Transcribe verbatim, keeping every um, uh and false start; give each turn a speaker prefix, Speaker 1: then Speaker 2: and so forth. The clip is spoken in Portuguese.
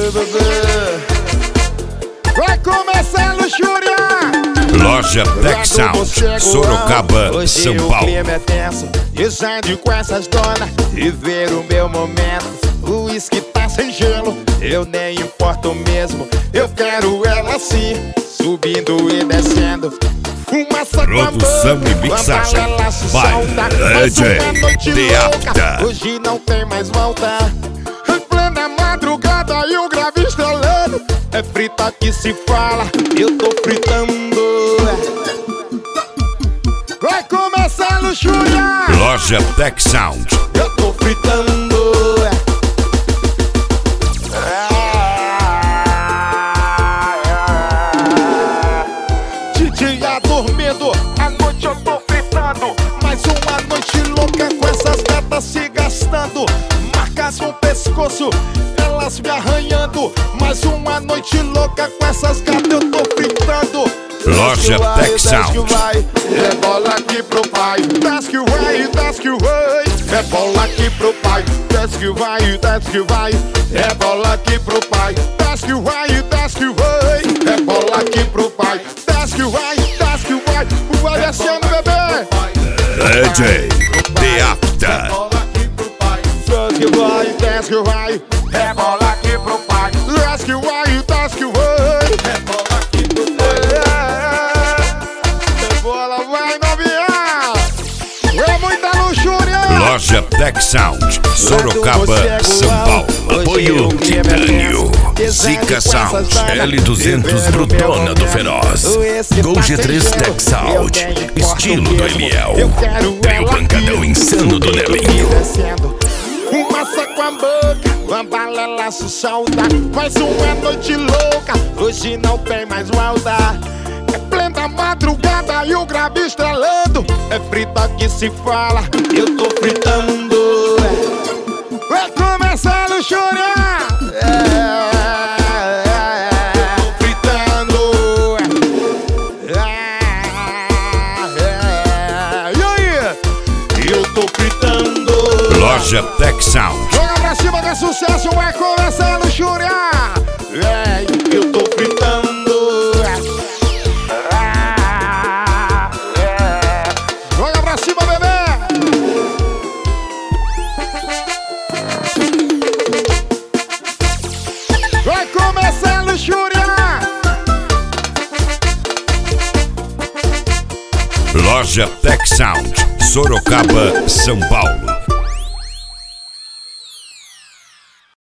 Speaker 1: Vai começar a luxuriar.
Speaker 2: Loja Tech Sound, Sorocaba,
Speaker 1: hoje
Speaker 2: São
Speaker 1: o
Speaker 2: Paulo.
Speaker 1: clima é tenso, dizendo com essas donas e ver o meu momento. O uísque tá sem gelo, eu nem importo mesmo. Eu quero ela assim, subindo e descendo. Fumaça
Speaker 2: Produção e mixagem vai D J Deapta.
Speaker 1: Hoje não tem mais volta. Em plena madrugada e o grave estrelando. É frita que se fala, eu tô fritando. Vai começar a luxuriar.
Speaker 2: Loja Tech Sound.
Speaker 1: Eu tô fritando. Dia dormindo, à noite eu tô fritando. Mais uma noite louca com essas gatas se gastando. Marcas no pescoço, elas me arranhando. Mais uma noite louca com essas gatas eu tô fritando.
Speaker 2: Loja Tech Sound.
Speaker 1: É bola aqui pro pai. Desce que vai, desce que vai. É bola aqui pro pai. Desce que vai, desce que vai. É bola aqui pro pai. Desce que vai, desce que vai. É bola aqui pro pai. Desce que vai, desce que vai. Vai descendo, bebê.
Speaker 2: D J Deapta.
Speaker 1: Desce que vai, desce que vai. É bola aqui pro pai. Desce que vai, desce que vai. É bola aqui pro pai. É bola, vai novinha. É muita luxúria.
Speaker 2: Loja Tech Sound, Sorocaba, São Paulo. Apoio Titânio, Zika Sound, L duzentos Brutona do Feroz, Gol G três Tech Sound, estilo do Eliel, Trio Pancadão Insano do Nelinho.
Speaker 1: Fumaça com a boca, uma balela se solta. Mais uma noite louca, hoje não tem mais volta. É plena madrugada e o grave estrelando. É frita que se fala, eu tô fritando. Vai começar a luxuriar. É, tô fritando. É, é, e aí? Eu tô fritando.
Speaker 2: Loja Tech Sound.
Speaker 1: Joga pra cima que é sucesso, vai começar a luxuriar. É, eu tô fritando. Joga pra cima, bebê. Vai começar a luxuriar.
Speaker 2: Loja Tech Sound, Sorocaba, São Paulo.